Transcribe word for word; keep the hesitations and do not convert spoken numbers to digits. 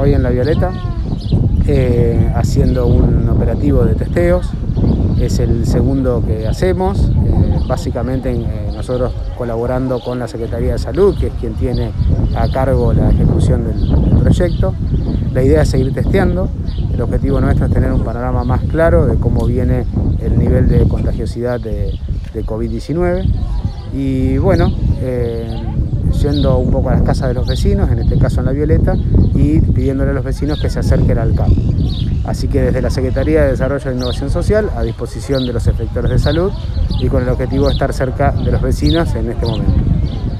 hoy en La Violeta, eh, haciendo un operativo de testeos. Es el segundo que hacemos, eh, básicamente eh, nosotros colaborando con la Secretaría de Salud, que es quien tiene a cargo la ejecución del, del proyecto. La idea es seguir testeando. El objetivo nuestro es tener un panorama más claro de cómo viene el nivel de contagiosidad de, de COVID diecinueve. Y bueno, eh, yendo un poco a las casas de los vecinos, en este caso en La Violeta, y pidiéndole a los vecinos que se acerquen al campo. Así que desde la Secretaría de Desarrollo e Innovación Social, a disposición de los efectores de salud y con el objetivo de estar cerca de los vecinos en este momento.